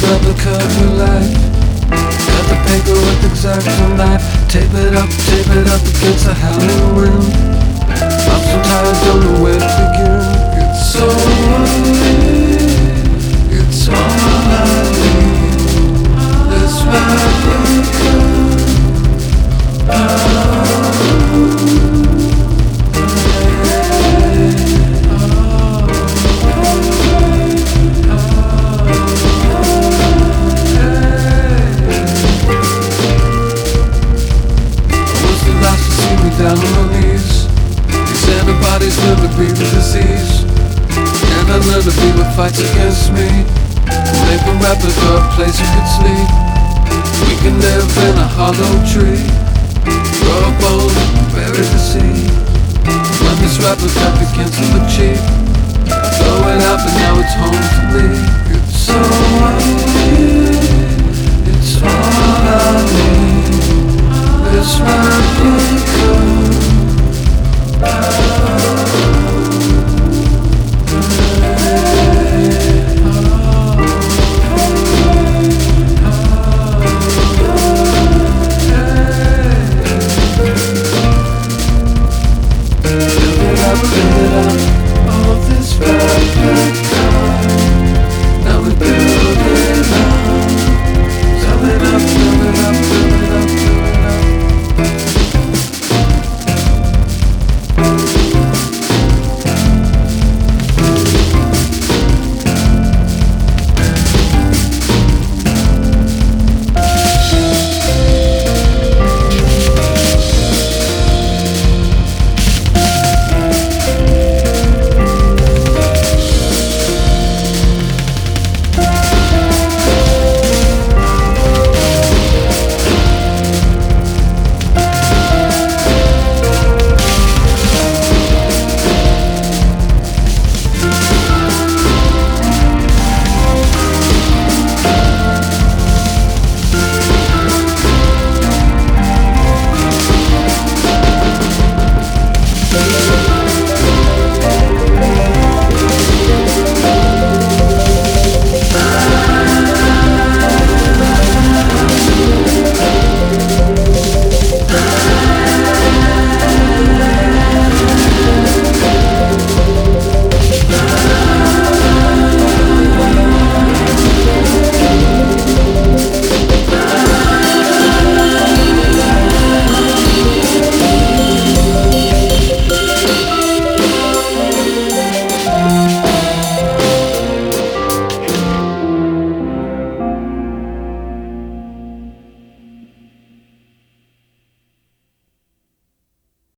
replica of your life. Cut the paper with X-Acto knife. Tape it up against the howling wind. I'm so tired, don't know where to begin. It's so early, it's all I need. This replica. Down on my knees. These antibodies never be the disease, and I'll never be what fights against me. Make a replica, a place you could sleep. We can live in a hollow tree. Grow a bowl, bury the seed. When this replica begins to look cheap,